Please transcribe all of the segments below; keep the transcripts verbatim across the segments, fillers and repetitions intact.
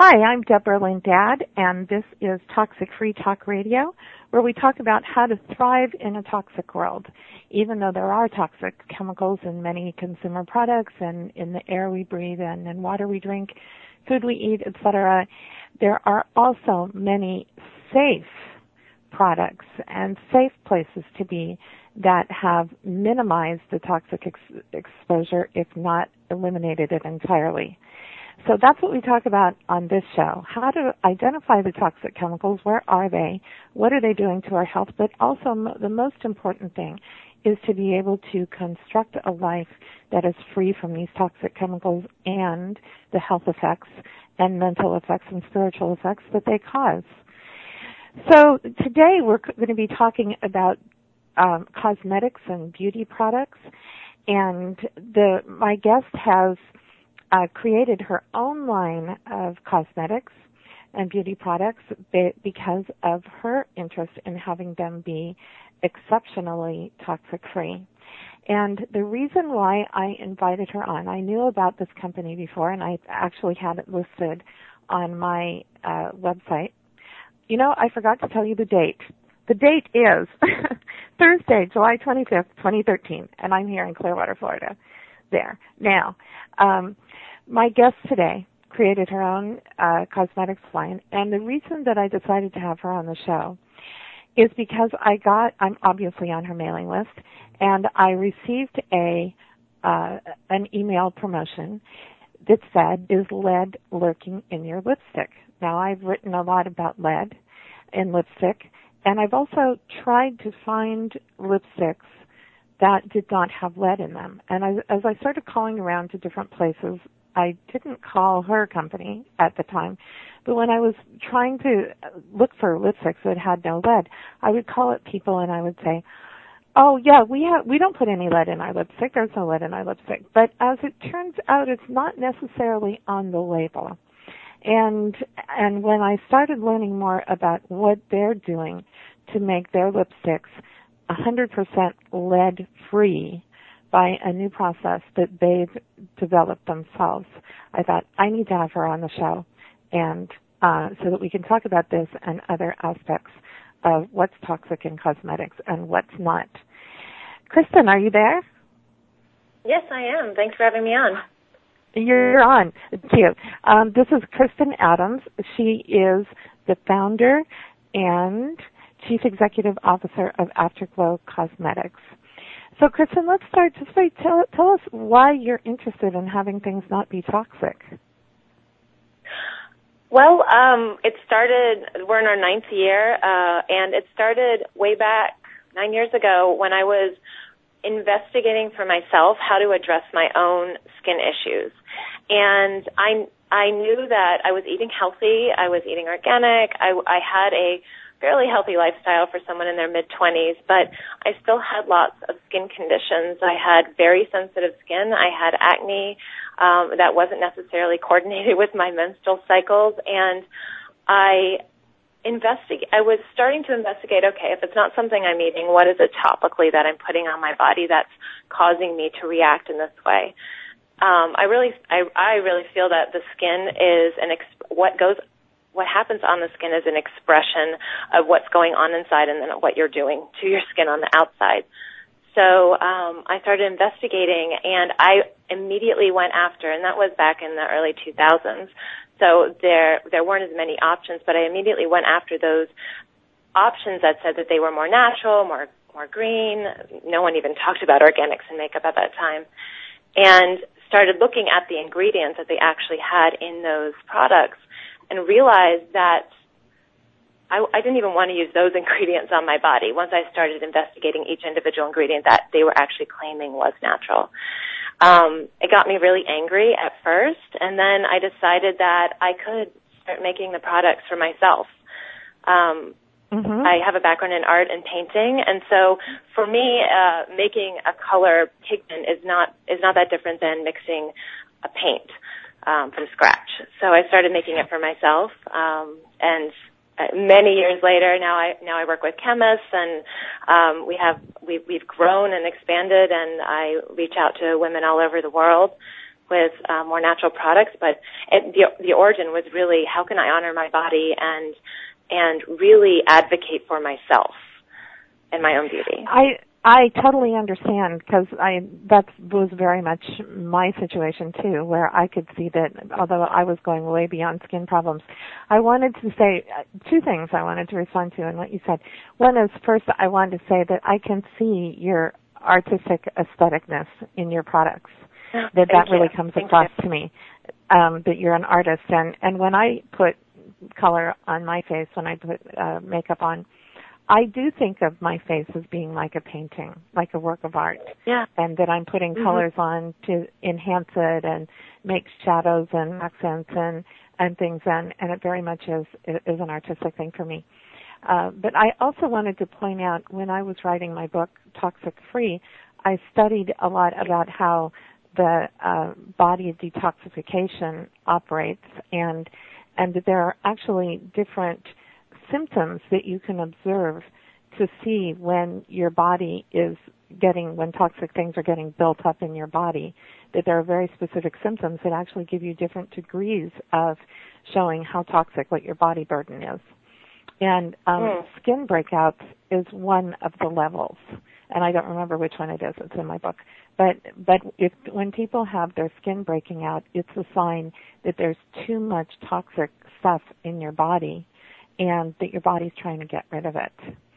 Hi, I'm Deborah Lynn Dad, and this is Toxic Free Talk Radio, where we talk about how to thrive in a toxic world. Even though there are toxic chemicals in many consumer products and in the air we breathe and in water we drink, food we eat, et cetera, there are also many safe products and safe places to be that have minimized the toxic ex- exposure, if not eliminated it entirely. So that's what we talk about on this show, how to identify the toxic chemicals, where are they, what are they doing to our health, but also m- the most important thing is to be able to construct a life that is free from these toxic chemicals and the health effects and mental effects and spiritual effects that they cause. So today we're c- going to be talking about um, cosmetics and beauty products, and the my guest has Uh, created her own line of cosmetics and beauty products be- because of her interest in having them be exceptionally toxic-free. And the reason why I invited her on, I knew about this company before, and I actually had it listed on my uh, website. You know, I forgot to tell you the date. The date is Thursday, July twenty-fifth, twenty thirteen, and I'm here in Clearwater, Florida. There. Now, um, my guest today created her own uh, cosmetics line, and the reason that I decided to have her on the show is because I got, I'm obviously on her mailing list, and I received a uh, an email promotion that said, is lead lurking in your lipstick? Now, I've written a lot about lead in lipstick, and I've also tried to find lipsticks that did not have lead in them. And I, as I started calling around to different places, I didn't call her company at the time, but when I was trying to look for lipsticks that had no lead, I would call up people and I would say, oh, yeah, we have, we don't put any lead in our lipstick. There's no lead in our lipstick. But as it turns out, it's not necessarily on the label. And and when I started learning more about what they're doing to make their lipsticks one hundred percent lead-free by a new process that they've developed themselves, I thought, I need to have her on the show, and uh, so that we can talk about this and other aspects of what's toxic in cosmetics and what's not. Kristen, are you there? Yes, I am. Thanks for having me on. You're on. Thank you. Um, this is Kristen Adams. She is the founder and Chief Executive Officer of Afterglow Cosmetics. So, Kristen, let's start. Just by tell, tell us why you're interested in having things not be toxic. Well, um, it started, we're in our ninth year, uh, and it started way back nine years ago when I was investigating for myself how to address my own skin issues. And I, I knew that I was eating healthy, I was eating organic, I, I had a fairly healthy lifestyle for someone in their mid-twenties, but I still had lots of skin conditions. I had very sensitive skin. I had acne um, that wasn't necessarily coordinated with my menstrual cycles, and I investig- I was starting to investigate, okay, if it's not something I'm eating, what is it topically that I'm putting on my body that's causing me to react in this way? Um, I really, I, I really feel that the skin is an exp- what goes what happens on the skin is an expression of what's going on inside and then what you're doing to your skin on the outside. So um, I started investigating, and I immediately went after, and that was back in the early two thousands. So there there weren't as many options, but I immediately went after those options that said that they were more natural, more more green. No one even talked about organics in makeup at that time. And started looking at the ingredients that they actually had in those products, and realized that I, I didn't even want to use those ingredients on my body once I started investigating each individual ingredient that they were actually claiming was natural. Um, it got me really angry at first, and then I decided that I could start making the products for myself. Um, mm-hmm. I have a background in art and painting, and so for me, uh, making a color pigment is not is not that different than mixing a paint Um, from scratch. So I started making it for myself, um, and uh, many years later, now I now I work with chemists, and um, we have we, we've grown and expanded, and I reach out to women all over the world with uh, more natural products, but it, the, the origin was really how can I honor my body and and really advocate for myself and my own beauty. I I totally understand, because I that was very much my situation too, where I could see that although I was going way beyond skin problems, I wanted to say two things I wanted to respond to in what you said. One is, first, I wanted to say that I can see your artistic aestheticness in your products. Oh, that that you. really comes Thank across you. to me, um, that you're an artist. And, and when I put color on my face, when I put uh, makeup on, I do think of my face as being like a painting, like a work of art. Yeah. And that I'm putting mm-hmm. colors on to enhance it and make shadows and accents and, and things, and, and it very much is, is an artistic thing for me. Uh, but I also wanted to point out, when I was writing my book, Toxic Free, I studied a lot about how the uh, body detoxification operates, and and that there are actually different symptoms that you can observe to see when your body is getting, when toxic things are getting built up in your body, that there are very specific symptoms that actually give you different degrees of showing how toxic, what your body burden is. And um, mm. skin breakouts is one of the levels, and I don't remember which one it is. It's in my book. But but if when people have their skin breaking out, it's a sign that there's too much toxic stuff in your body, and that your body's trying to get rid of it.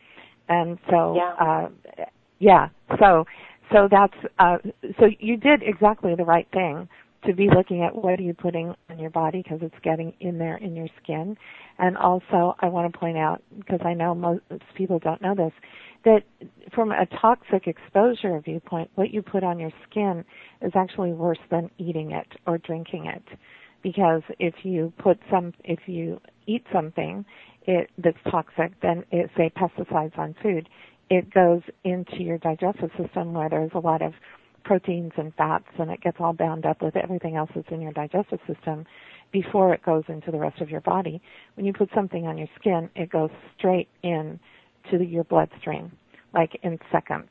And so, yeah, uh, yeah. So so that's uh, so you did exactly the right thing to be looking at what are you putting on your body, because it's getting in there in your skin. And also, I want to point out, because I know most people don't know this, that from a toxic exposure viewpoint, what you put on your skin is actually worse than eating it or drinking it. Because if you put some, if you eat something it, that's toxic, then it, say pesticides on food, it goes into your digestive system where there's a lot of proteins and fats, and it gets all bound up with everything else that's in your digestive system before it goes into the rest of your body. When you put something on your skin, it goes straight in to the, your bloodstream, like in seconds.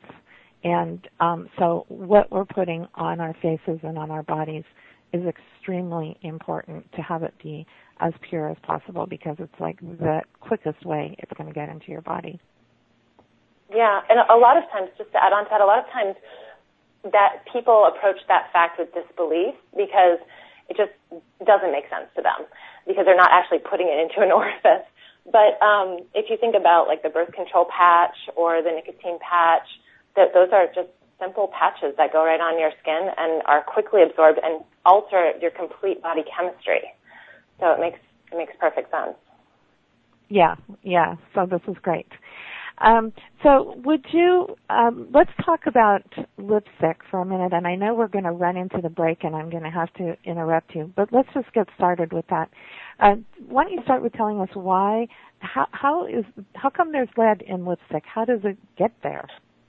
And um, so what we're putting on our faces and on our bodies is extremely important to have it be as pure as possible, because it's like the quickest way it's going to get into your body. Yeah, and a lot of times, just to add on to that, a lot of times that people approach that fact with disbelief because it just doesn't make sense to them, because they're not actually putting it into an orifice. But um, if you think about like the birth control patch or the nicotine patch, that those are just simple patches that go right on your skin and are quickly absorbed and alter your complete body chemistry. So it makes it makes perfect sense. Yeah, yeah. So this is great. Um, so would you, um, let's talk about lipstick for a minute, and I know we're going to run into the break and I'm going to have to interrupt you, but let's just get started with that. Uh, why don't you start with telling us why, how, how is, how come there's lead in lipstick? How does it get there?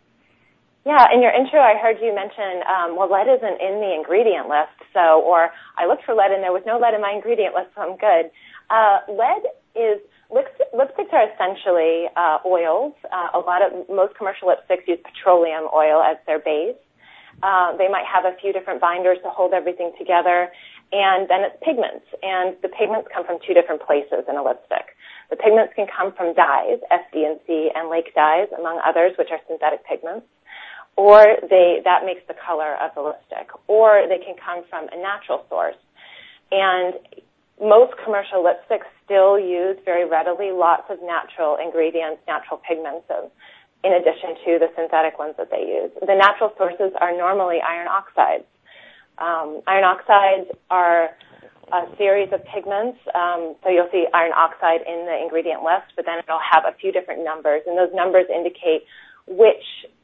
Yeah, in your intro I heard you mention, um, well, lead isn't in the ingredient list, so, or I looked for lead and there was no lead in my ingredient list, so I'm good. Uh, lead is, lipsticks are essentially uh, oils. Uh, a lot of, most commercial lipsticks use petroleum oil as their base. Uh, they might have a few different binders to hold everything together, and then it's pigments. And the pigments come from two different places in a lipstick. The pigments can come from dyes, S D and C and lake dyes, among others, which are synthetic pigments, or they that makes the color of the lipstick, or they can come from a natural source. And most commercial lipsticks still use very readily lots of natural ingredients, natural pigments, in addition to the synthetic ones that they use. The natural sources are normally iron oxides. Um, iron oxides are a series of pigments. Um, so you'll see iron oxide in the ingredient list, but then it'll have a few different numbers, and those numbers indicate which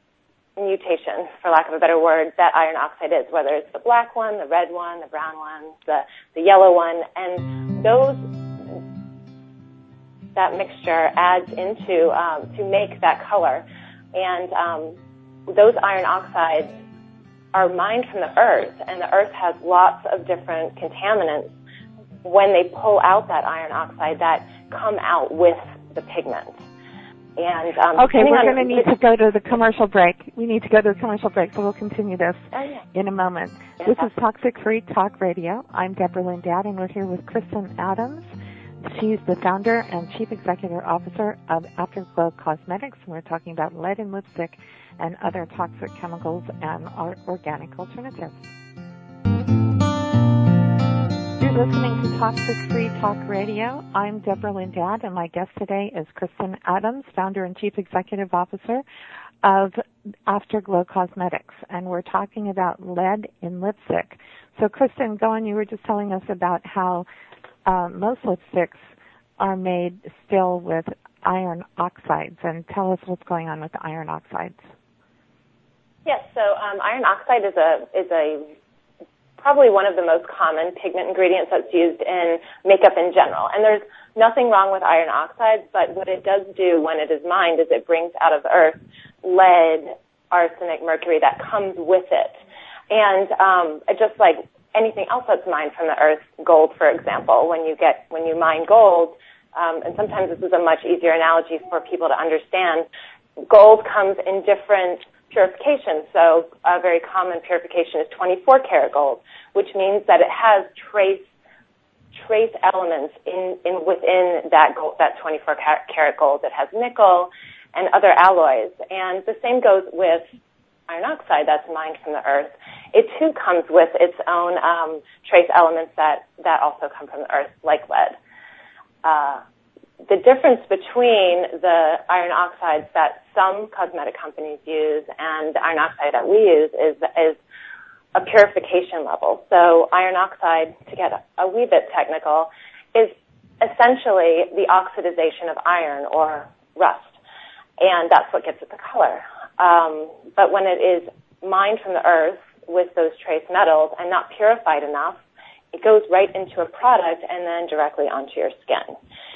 mutation, for lack of a better word, that iron oxide is, whether it's the black one, the red one, the brown one, the, the yellow one, and those, that mixture adds into, um, to make that color. And um, those iron oxides are mined from the earth, and the earth has lots of different contaminants when they pull out that iron oxide that come out with the pigment. And um, okay, we're going to need it, to go to the commercial break. We need to go to the commercial break, so we'll continue this oh, yeah. in a moment. Yeah. This is Toxic Free Talk Radio. I'm Deborah Lynn Dowd, and we're here with Kristen Adams. She's the founder and chief executive officer of Afterglow Cosmetics, and we're talking about lead in lipstick and other toxic chemicals and our organic alternatives. You're listening to Toxic Free Talk Radio. I'm Deborah Lynn Dowd, and my guest today is Kristen Adams, founder and chief executive officer of Afterglow Cosmetics, and we're talking about lead in lipstick. So, Kristen, go on. You were just telling us about how uh, most lipsticks are made still with iron oxides, and tell us what's going on with the iron oxides. Yes, so um, iron oxide is a is a probably one of the most common pigment ingredients that's used in makeup in general. And there's nothing wrong with iron oxide, but what it does do when it is mined is it brings out of the earth lead, arsenic, mercury that comes with it. And um, just like anything else that's mined from the earth, gold, for example, when you get when you mine gold, um, and sometimes this is a much easier analogy for people to understand, gold comes in different purification. So a very common purification is twenty-four karat gold, which means that it has trace trace elements in, in within that gold, that twenty-four karat gold. It has nickel and other alloys. And the same goes with iron oxide that's mined from the earth. It too comes with its own um, trace elements that, that also come from the earth, like lead. Uh, The difference between the iron oxides that some cosmetic companies use and the iron oxide that we use is is a purification level. So iron oxide, to get a, a wee bit technical, is essentially the oxidization of iron or rust, and that's what gives it the color. Um, but when it is mined from the earth with those trace metals and not purified enough, it goes right into a product and then directly onto your skin.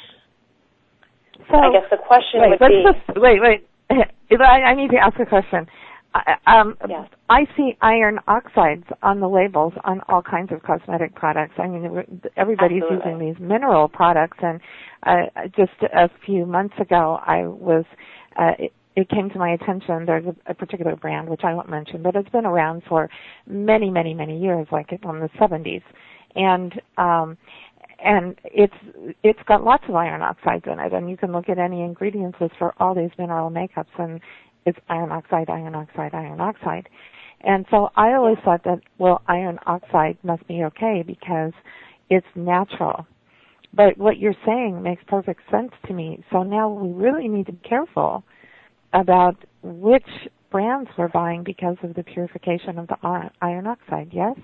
So I guess the question wait, would be... Just, wait, wait. I, I need to ask a question. Um, yes. I see iron oxides on the labels on all kinds of cosmetic products. I mean, everybody's Absolutely. using these mineral products, and uh, just a few months ago, I was... Uh, it, it came to my attention, there's a, a particular brand, which I won't mention, but it's been around for many, many, many years, like from the seventies. And... Um, And it's it's got lots of iron oxides in it, and you can look at any ingredients list for all these mineral makeups, and it's iron oxide, iron oxide, iron oxide. And so I always thought that, well, iron oxide must be okay because it's natural. But what you're saying makes perfect sense to me. So now we really need to be careful about which brands we're buying because of the purification of the iron oxide, yes?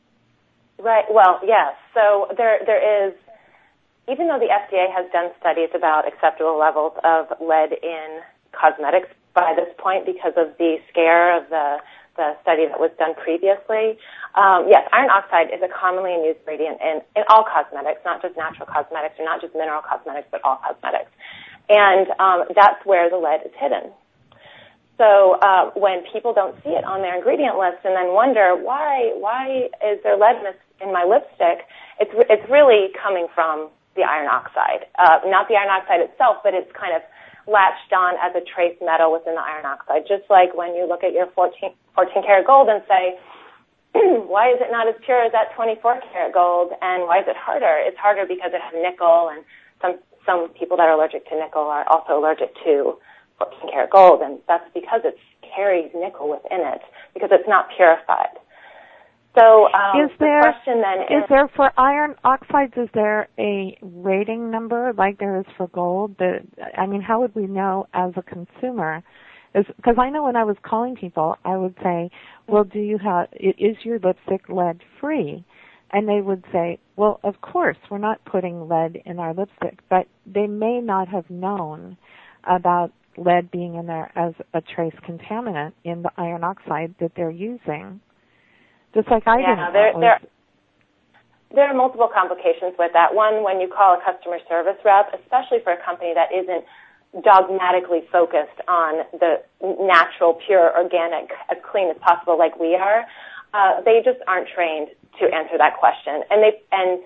Right. Well, yes. So there, there is, even though the F D A has done studies about acceptable levels of lead in cosmetics by this point because of the scare of the, the study that was done previously, um, yes, iron oxide is a commonly used ingredient in, in all cosmetics, not just natural cosmetics or not just mineral cosmetics, but all cosmetics. And um, that's where the lead is hidden. So uh, when people don't see it on their ingredient list and then wonder why why is there lead in, this, in my lipstick, it's it's really coming from the iron oxide, uh, not the iron oxide itself, but it's kind of latched on as a trace metal within the iron oxide. Just like when you look at your fourteen karat gold and say, why is it not as pure as that twenty-four karat gold, and why is it harder? It's harder because it has nickel, and some some people that are allergic to nickel are also allergic to fourteen karat gold, and that's because it carries nickel within it, because it's not purified. So um, is there, the question then is... Is there, for iron oxides, is there a rating number like there is for gold? That, I mean, how would we know as a consumer? Because I know when I was calling people, I would say, well, do you have, is your lipstick lead-free? And they would say, well, of course, we're not putting lead in our lipstick, but they may not have known about lead being in there as a trace contaminant in the iron oxide that they're using. Just like I yeah, didn't there, know. There, there are multiple complications with that. One, when you call a customer service rep, especially for a company that isn't dogmatically focused on the natural, pure, organic, as clean as possible like we are, uh, they just aren't trained to answer that question. And they and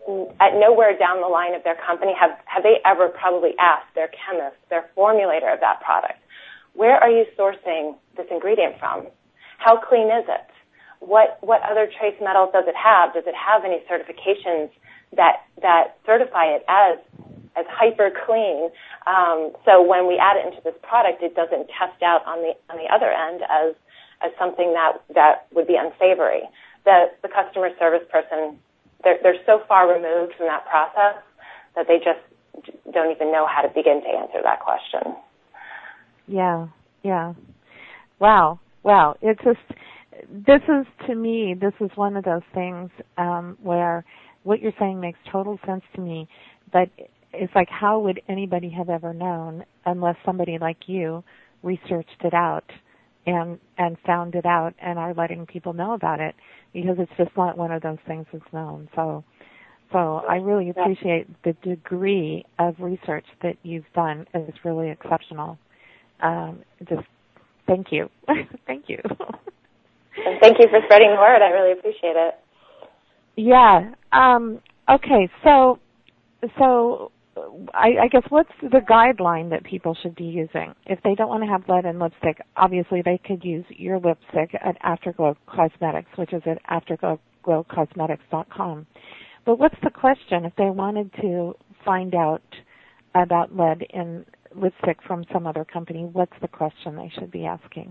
at nowhere down the line of their company have, have they ever probably asked their chemist, their formulator of that product, where are you sourcing this ingredient from? How clean is it? What what other trace metals does it have? Does it have any certifications that that certify it as as hyper clean? Um, so when we add it into this product, it doesn't test out on the on the other end as as something that that would be unsavory. The the customer service person, they're they're so far removed from that process that they just don't even know how to begin to answer that question. Yeah, yeah. Wow, wow. It's just, this is, to me, this is one of those things um, where what you're saying makes total sense to me, but it's like, how would anybody have ever known unless somebody like you researched it out and and found it out and are letting people know about it, because it's just not one of those things that's known. So so I really appreciate the degree of research that you've done. It's really exceptional. Um, just thank you. Thank you. And thank you for spreading the word. I really appreciate it. Yeah. Um, okay, so so I, I guess what's the guideline that people should be using? If they don't want to have lead in lipstick, obviously they could use your lipstick at Afterglow Cosmetics, which is at afterglow cosmetics dot com. But what's the question if they wanted to find out about lead in lipstick from some other company? What's the question they should be asking?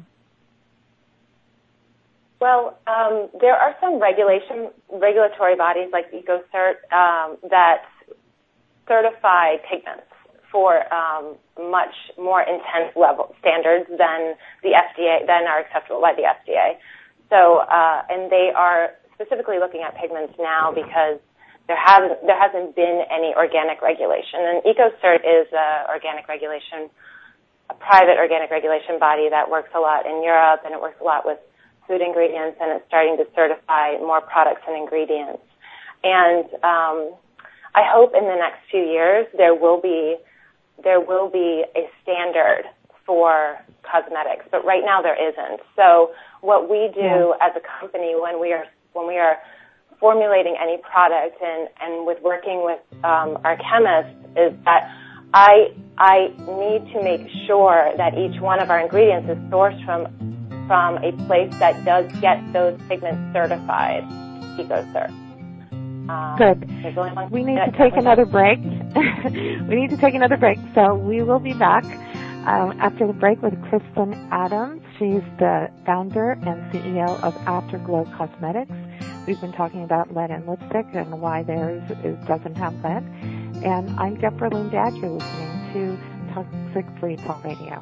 Well, um, there are some regulation regulatory bodies like EcoCert um, that certify pigments for um, much more intense level standards than the F D A than are acceptable by the F D A. So, uh, and they are specifically looking at pigments now because there hasn't there hasn't been any organic regulation. And EcoCert is a organic regulation, a private organic regulation body that works a lot in Europe, and it works a lot with food ingredients, and it's starting to certify more products and ingredients. And um, I hope in the next few years there will be there will be a standard for cosmetics, but right now there isn't. So what we do yeah. as a company when we are when we are formulating any product and, and with working with um, our chemists is that I I need to make sure that each one of our ingredients is sourced from from a place that does get those pigments certified, EcoCert. Um, Good. We need to take another break. We need to take another break, so we will be back um, after the break with Kristen Adams. She's the founder and C E O of Afterglow Cosmetics. We've been talking about lead in lipstick and why theirs is, doesn't have lead. And I'm Deborah Lynn Dad. You're listening to Toxic Free Talk Radio.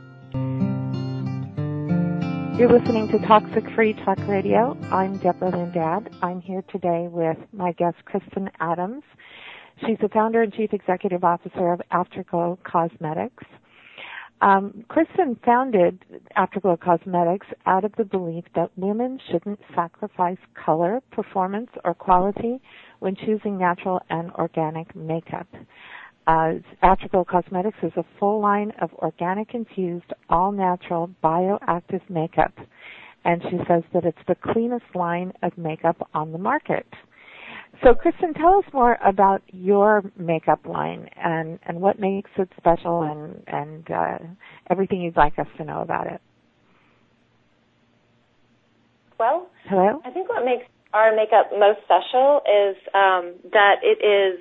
You're listening to Toxic Free Talk Radio. I'm Deborah Lynn Dad. I'm here today with my guest, Kristen Adams. She's the founder and chief executive officer of Afterglow Cosmetics. Um, Kristen founded Afterglow Cosmetics out of the belief that women shouldn't sacrifice color, performance, or quality when choosing natural and organic makeup. Uh, Afterglow Cosmetics is a full line of organic infused, all-natural, bioactive makeup, and she says that it's the cleanest line of makeup on the market. So, Kristen, tell us more about your makeup line and, and what makes it special and, and uh, everything you'd like us to know about it. Well, Hello? I think what makes our makeup most special is um, that it is,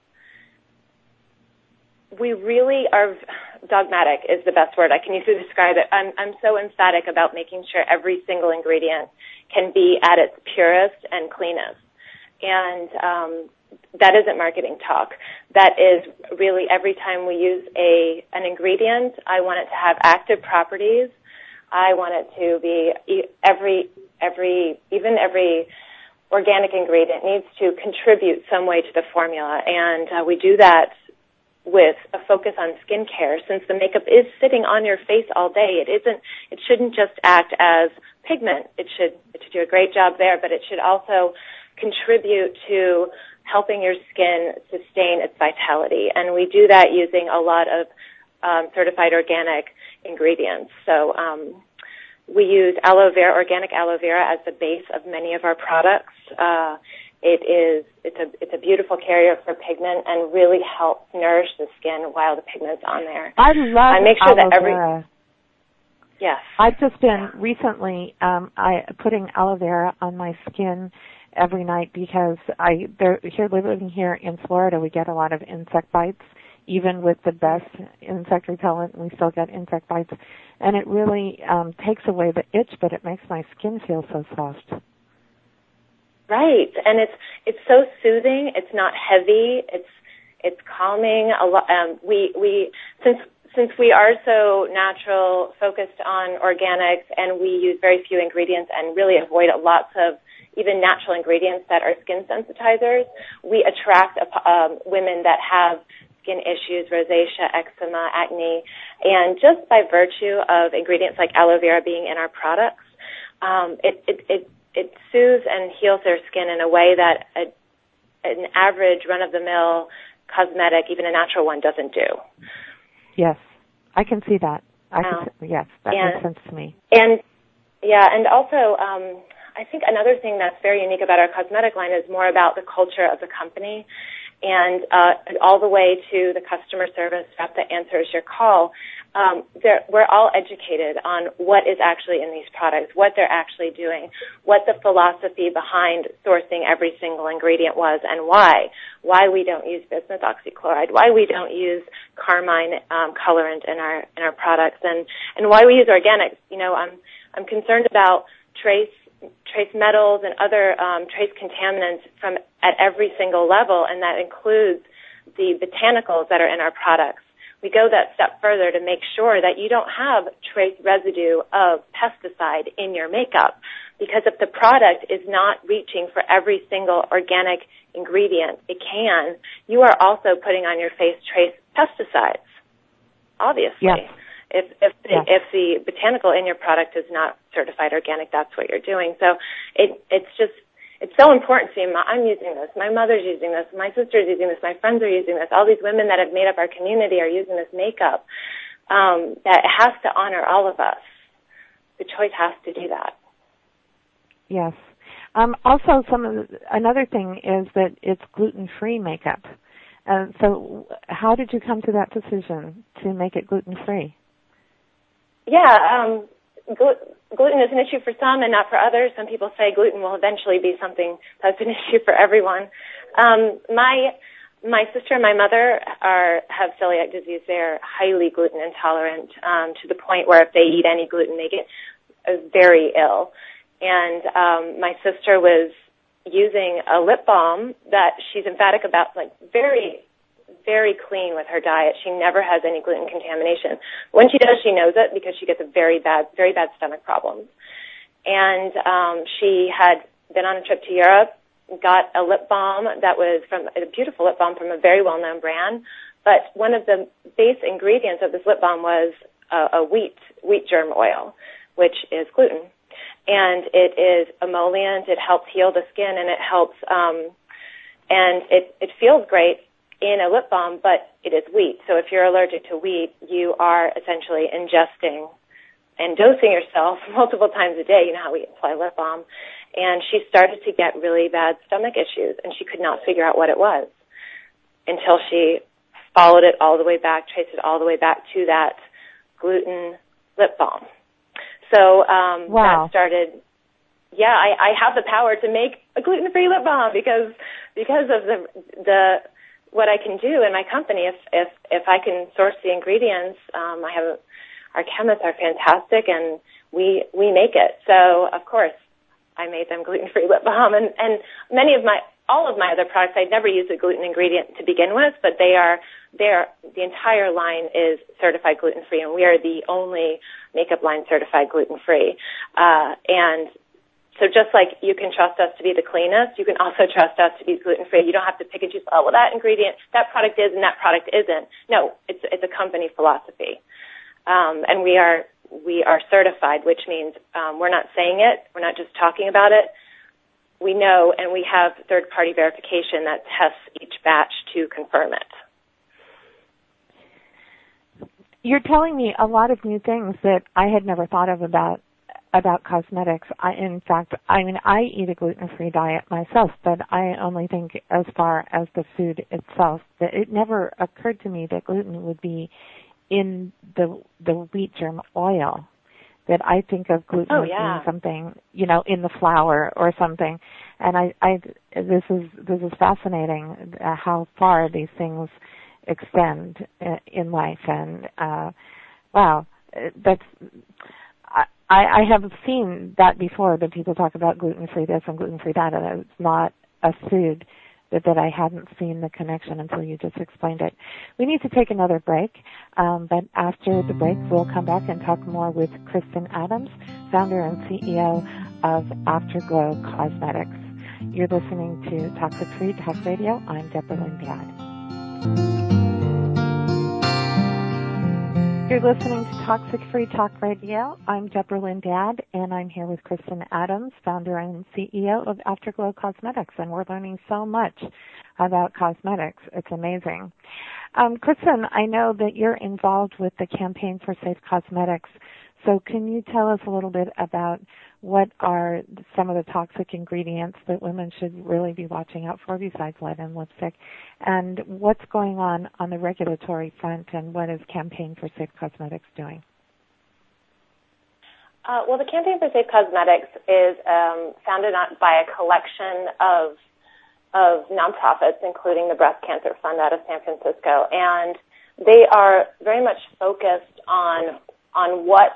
we really are, dogmatic is the best word I can use to describe it. I'm, I'm so emphatic about making sure every single ingredient can be at its purest and cleanest. And um, that isn't marketing talk. That is really every time we use a an ingredient, I want it to have active properties. I want it to be every every even every organic ingredient needs to contribute some way to the formula, and uh, we do that with a focus on skincare. Since the makeup is sitting on your face all day, it isn't. It shouldn't just act as pigment. It should it should do a great job there, but it should also contribute to helping your skin sustain its vitality. And we do that using a lot of um, certified organic ingredients. So um, we use aloe vera, organic aloe vera as the base of many of our products. Uh, It is it's a it's a beautiful carrier for pigment and really helps nourish the skin while the pigment's on there. I love I make sure aloe that every vera. Yes. I've just been recently um, I putting aloe vera on my skin every night because I there here living here in Florida, we get a lot of insect bites. Even with the best insect repellent, we still get insect bites, and it really um, takes away the itch, but it makes my skin feel so soft. Right, and it's it's so soothing. It's not heavy. It's it's calming. A lot. Um, we we since since we are so natural, focused on organics, and we use very few ingredients and really avoid lots of even natural ingredients that are skin sensitizers. We attract um, women that have skin issues, rosacea, eczema, acne, and just by virtue of ingredients like aloe vera being in our products, um, it, it, it, it soothes and heals their skin in a way that a, an average run-of-the-mill cosmetic, even a natural one, doesn't do. Yes, I can see that. I um, can, yes, that and, makes sense to me. And, yeah, and also um, I think another thing that's very unique about our cosmetic line is more about the culture of the company. And uh, all the way to the customer service rep that answers your call, um, we're all educated on what is actually in these products, what they're actually doing, what the philosophy behind sourcing every single ingredient was, and why. Why we don't use bismuth oxychloride, why we don't use carmine um, colorant in our in our products, and and why we use organics. You know, I'm I'm concerned about trace. trace metals and other um, trace contaminants from at every single level, and that includes the botanicals that are in our products. We go that step further to make sure that you don't have trace residue of pesticide in your makeup, because if the product is not reaching for every single organic ingredient it can, you are also putting on your face trace pesticides, obviously. Yes. If if the, yes. if the botanical in your product is not certified organic, that's what you're doing. So it it's just it's so important to me. I'm using this. My mother's using this. My sister's using this. My friends are using this. All these women that have made up our community are using this makeup. Um, that it has to honor all of us. The choice has to do that. Yes. Um, also, some of the, another thing is that it's gluten-free makeup. Uh, so, how did you come to that decision to make it gluten-free? Yeah, um, gl- gluten is an issue for some and not for others. Some people say gluten will eventually be something that's an issue for everyone. Um, my my sister and my mother are have celiac disease. They're highly gluten intolerant um, to the point where if they eat any gluten, they get uh, very ill. And um, my sister was using a lip balm that she's emphatic about, like very very clean with her diet. She never has any gluten contamination. When she does, she knows it because she gets a very bad, very bad stomach problems. And um, she had been on a trip to Europe, got a lip balm that was from a beautiful lip balm from a very well-known brand. But one of the base ingredients of this lip balm was a, a wheat wheat germ oil, which is gluten, and it is emollient. It helps heal the skin, and it helps, um, and it it feels great in a lip balm, but it is wheat. So if you're allergic to wheat, you are essentially ingesting and dosing yourself multiple times a day. You know how we apply lip balm. And she started to get really bad stomach issues, and she could not figure out what it was until she followed it all the way back, traced it all the way back to that gluten lip balm. So um, wow. that started... Yeah, I, I have the power to make a gluten-free lip balm because because of the the what I can do in my company. If if if I can source the ingredients, um, I have our chemists are fantastic, and we we make it. So of course, I made them gluten-free lip balm, and and many of my all of my other products, I'd never used a gluten ingredient to begin with, but they are they are the entire line is certified gluten-free, and we are the only makeup line certified gluten-free, uh, and. So just like you can trust us to be the cleanest, you can also trust us to be gluten-free. You don't have to pick and choose, oh, well, that ingredient, that product is and that product isn't. No, it's it's a company philosophy. Um, and we are we are certified, which means um, we're not saying it. We're not just talking about it. We know, and we have third-party verification that tests each batch to confirm it. You're telling me a lot of new things that I had never thought of about about cosmetics. I, in fact, I mean, I eat a gluten-free diet myself, but I only think as far as the food itself, that it never occurred to me that gluten would be in the the wheat germ oil. That I think of gluten oh, as yeah. being something, you know, in the flour or something. And I, I this is this is fascinating uh, how far these things extend uh, in life. And uh, wow, that's. I, I have seen that before, that people talk about gluten-free this and gluten-free that, and it's not a food, that, that I hadn't seen the connection until you just explained it. We need to take another break, um, but after the break, we'll come back and talk more with Kristen Adams, founder and C E O of Afterglow Cosmetics. You're listening to Toxic Free Talk Radio. I'm Deborah Lynn Dad. You're listening to Toxic Free Talk Radio. I'm Deborah Lynn Dad, and I'm here with Kristen Adams, founder and C E O of Afterglow Cosmetics, and we're learning so much about cosmetics. It's amazing. Um, Kristen, I know that you're involved with the Campaign for Safe Cosmetics, so can you tell us a little bit about what are some of the toxic ingredients that women should really be watching out for besides lead and lipstick, and what's going on on the regulatory front, and what is Campaign for Safe Cosmetics doing? Uh, well, the Campaign for Safe Cosmetics is um, founded on, by a collection of of nonprofits, including the Breast Cancer Fund out of San Francisco, and they are very much focused on on what,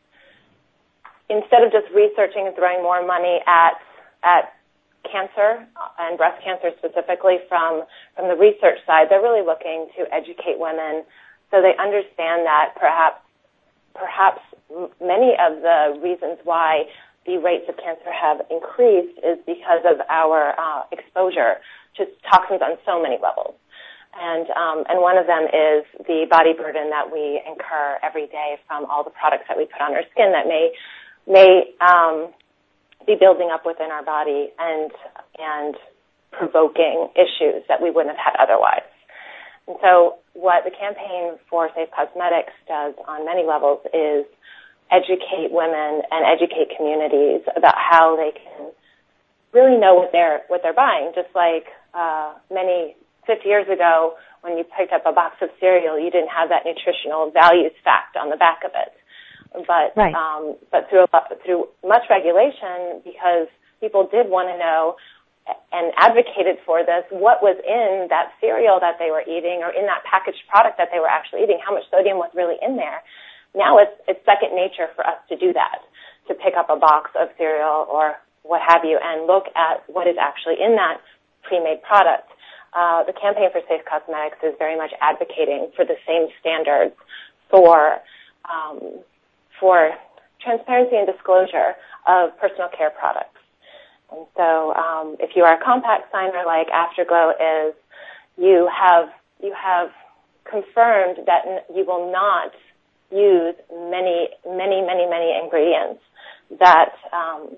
instead of just researching and throwing more money at at cancer and breast cancer specifically from from the research side, they're really looking to educate women so they understand that perhaps perhaps many of the reasons why the rates of cancer have increased is because of our uh, exposure to toxins on so many levels. And um, and one of them is the body burden that we incur every day from all the products that we put on our skin that may may um, be building up within our body and and provoking issues that we wouldn't have had otherwise. And so what the Campaign for Safe Cosmetics does on many levels is educate women and educate communities about how they can really know what they're what they're buying. Just like uh, many fifty years ago, when you picked up a box of cereal, you didn't have that nutritional values fact on the back of it. But right. um, but through a, through much regulation, because people did want to know and advocated for this, what was in that cereal that they were eating or in that packaged product that they were actually eating, how much sodium was really in there. Now it's it's second nature for us to do that, to pick up a box of cereal or what have you and look at what is actually in that pre-made product. Uh, the Campaign for Safe Cosmetics is very much advocating for the same standards for um, for transparency and disclosure of personal care products. And so, um, if you are a compact signer like Afterglow is, you have you have confirmed that n- you will not use many, many, many, many ingredients that um,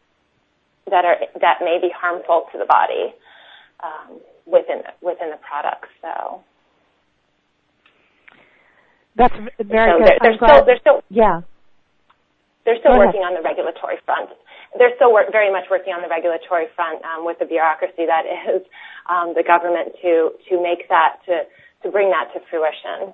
that are that may be harmful to the body. Um, within within the products, so that's very so good. They're, they're still they're still yeah they're still Go working ahead. on the regulatory front. They're still work, very much working on the regulatory front um, with the bureaucracy that is um, the government to to make that to to bring that to fruition.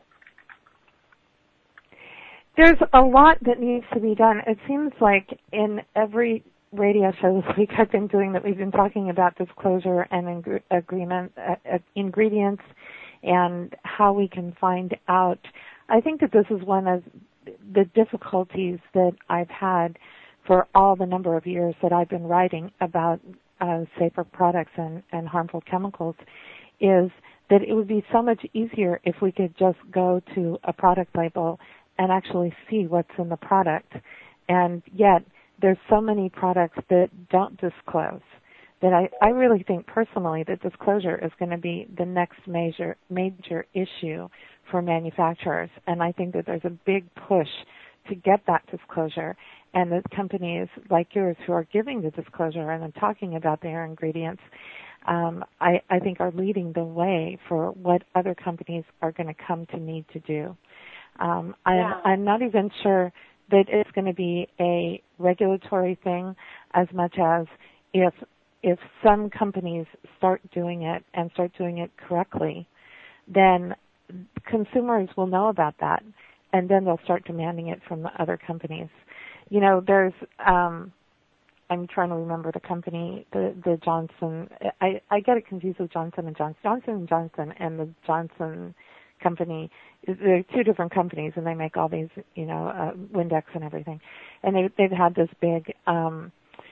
There's a lot that needs to be done. It seems like in every radio show this week I've been doing that we've been talking about disclosure and ing- agreement, uh, uh, ingredients and how we can find out. I think that this is one of the difficulties that I've had for all the number of years that I've been writing about uh, safer products and, and harmful chemicals is that it would be so much easier if we could just go to a product label and actually see what's in the product. And yet there's so many products that don't disclose that I, I really think personally that disclosure is going to be the next major major issue for manufacturers. And I think that there's a big push to get that disclosure. And the companies like yours who are giving the disclosure and talking about their ingredients, um, I, I think are leading the way for what other companies are going to come to need to do. Um, I'm, yeah. I'm not even sure that it's going to be a regulatory thing as much as if if some companies start doing it and start doing it correctly, then consumers will know about that, and then they'll start demanding it from the other companies. You know, there's, um, I'm trying to remember the company, the, the Johnson, I, I get it confused with Johnson and Johnson. Johnson and Johnson and the Johnson company, they're two different companies, and they make all these, you know, uh, Windex and everything. And they, they've had this big um,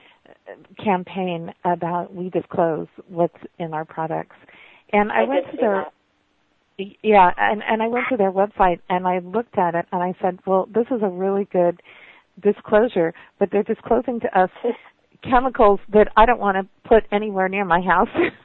campaign about we disclose what's in our products. And I, I went to their... That. Yeah, and, and I went to their website, and I looked at it, and I said, well, this is a really good disclosure, but they're disclosing to us chemicals that I don't want to put anywhere near my house.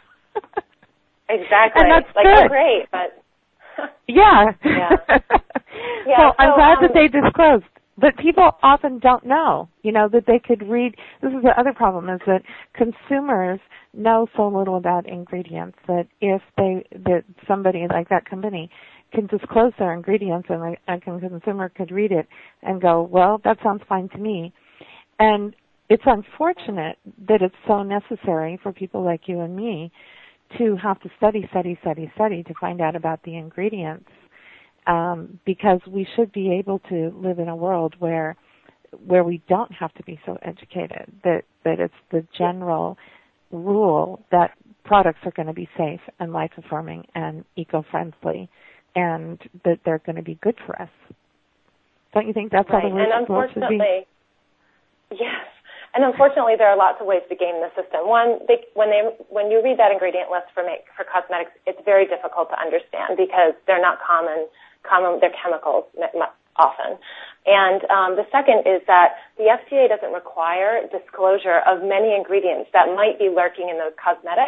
Exactly. And that's like, good. Oh, great, but... yeah. Yeah. yeah. So, so I'm glad um, that they disclosed. But people often don't know, you know, that they could read. This is the other problem, is that consumers know so little about ingredients that if they, that somebody like that company can disclose their ingredients and a, a consumer could read it and go, well, that sounds fine to me. And it's unfortunate that it's so necessary for people like you and me to have to study, study, study, study to find out about the ingredients. Um, because we should be able to live in a world where where we don't have to be so educated, that, that it's the general rule that products are going to be safe and life-affirming and eco-friendly, and that they're going to be good for us. Don't you think that's right. how the world should be? Yes. And unfortunately, there are lots of ways to game the system. One, they, when they when you read that ingredient list for make, for cosmetics, it's very difficult to understand because they're not common. Common, they're chemicals often. And um, the second is that the F D A doesn't require disclosure of many ingredients that might be lurking in those cosmetics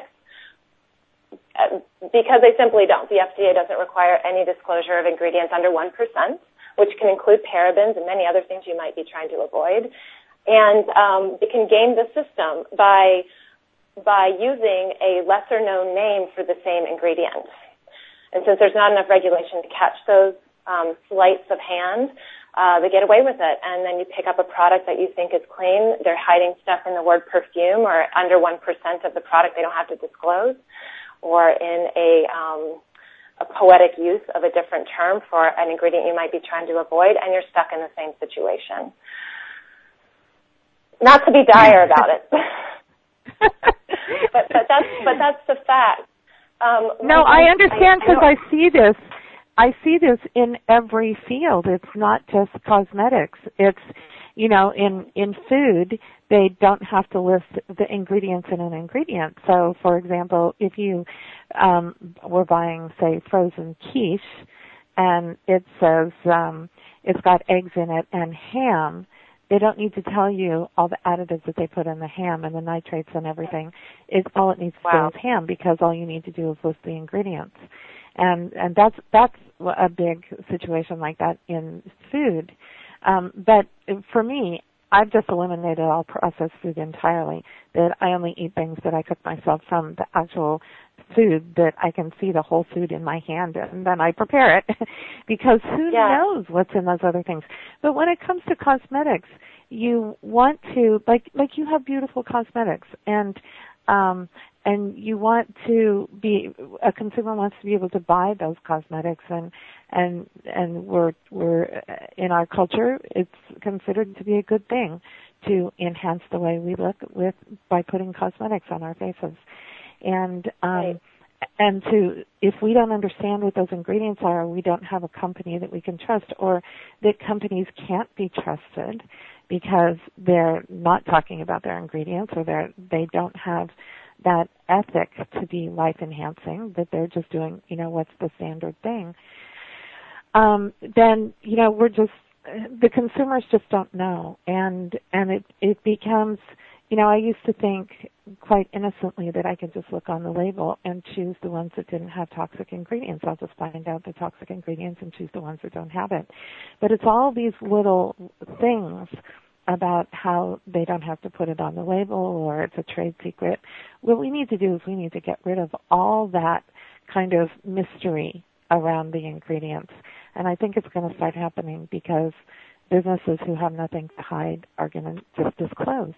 uh, because they simply don't. The F D A doesn't require any disclosure of ingredients under one percent, which can include parabens and many other things you might be trying to avoid. And um, it can game the system by by using a lesser-known name for the same ingredient. And since there's not enough regulation to catch those um, sleights of hand, uh, they get away with it. And then you pick up a product that you think is clean. They're hiding stuff in the word perfume or under one percent of the product they don't have to disclose, or in a, um, a poetic use of a different term for an ingredient you might be trying to avoid, and you're stuck in the same situation. Not to be dire about it, but, but that's but that's the fact. Um, no, I, I understand because I, I, I see this. I see this in every field. It's not just cosmetics. It's, you know, in, in food, they don't have to list the ingredients in an ingredient. So, for example, if you um, were buying, say, frozen quiche, and it says um, it's got eggs in it and ham, they don't need to tell you all the additives that they put in the ham and the nitrates and everything. It's all it needs to wow. say is ham, because all you need to do is list the ingredients. And and that's that's a big situation like that in food. Um, but for me, I've just eliminated all processed food entirely. That I only eat things that I cook myself from the actual food, that I can see the whole food in my hand, and then I prepare it because who yeah. knows what's in those other things. But when it comes to cosmetics, you want to, like like you have beautiful cosmetics, and um, and you want to be, a consumer wants to be able to buy those cosmetics, and and and we're we're in our culture, it's considered to be a good thing to enhance the way we look with by putting cosmetics on our faces. And um, right. and to, if we don't understand what those ingredients are, we don't have a company that we can trust, or that companies can't be trusted because they're not talking about their ingredients, or they they don't have that ethic to be life enhancing, that they're just doing, you know, what's the standard thing. Um, then, you know, we're just, the consumers just don't know, and and it it becomes, you know, I used to think quite innocently that I could just look on the label and choose the ones that didn't have toxic ingredients. I'll just find out the toxic ingredients and choose the ones that don't have it. But it's all these little things about how they don't have to put it on the label, or it's a trade secret. What we need to do is we need to get rid of all that kind of mystery around the ingredients. And I think it's going to start happening because businesses who have nothing to hide are going to just disclose.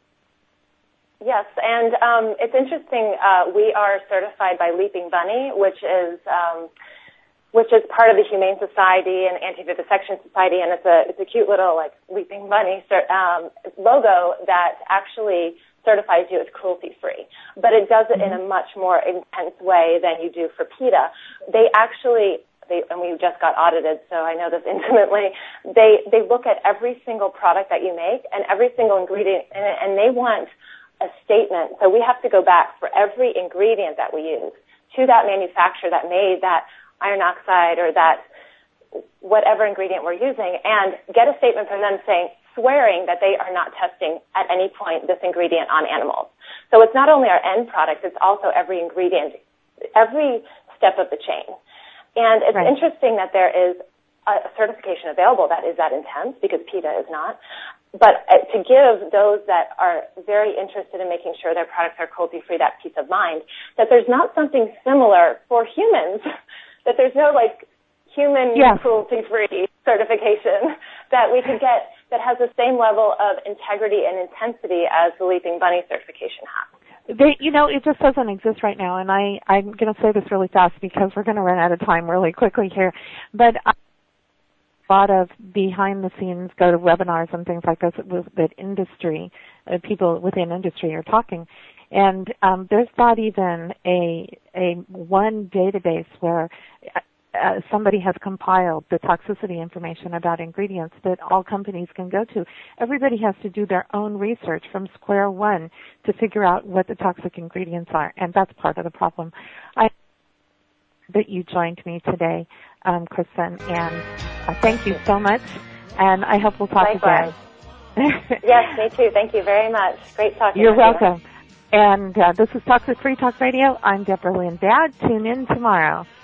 Yes, and um, it's interesting. Uh, we are certified by Leaping Bunny, which is um, which is part of the Humane Society and Anti-Vivisection Society, and it's a it's a cute little like Leaping Bunny um, logo that actually certifies you as cruelty-free. But it does it in a much more intense way than you do for PETA. They actually, they, and we just got audited, so I know this intimately. They they look at every single product that you make and every single ingredient in it, and they want a statement. So we have to go back for every ingredient that we use to that manufacturer that made that iron oxide or that whatever ingredient we're using and get a statement from them saying, swearing that they are not testing at any point this ingredient on animals. So it's not only our end product, it's also every ingredient, every step of the chain. And it's right. interesting that there is a certification available that is that intense because PETA is not. But to give those that are very interested in making sure their products are cruelty-free that peace of mind, that there's not something similar for humans, that there's no, like, human yes. cruelty-free certification that we could get that has the same level of integrity and intensity as the Leaping Bunny certification has. They, you know, it just doesn't exist right now, and I, I'm going to say this really fast because we're going to run out of time really quickly here. But I, a lot of behind-the-scenes go to webinars and things like this with that industry, uh, people within industry are talking, and um, there's not even a a one database where uh, somebody has compiled the toxicity information about ingredients that all companies can go to. Everybody has to do their own research from square one to figure out what the toxic ingredients are, and that's part of the problem. I that you joined me today, um, Kristen, and uh, thank you so much, and I hope we'll talk Likewise. again. Yes, me too. Thank you very much. Great talking You're with welcome. you. And uh, this is Toxic Free Talk Radio. I'm Deborah Lynn Dad. Tune in tomorrow.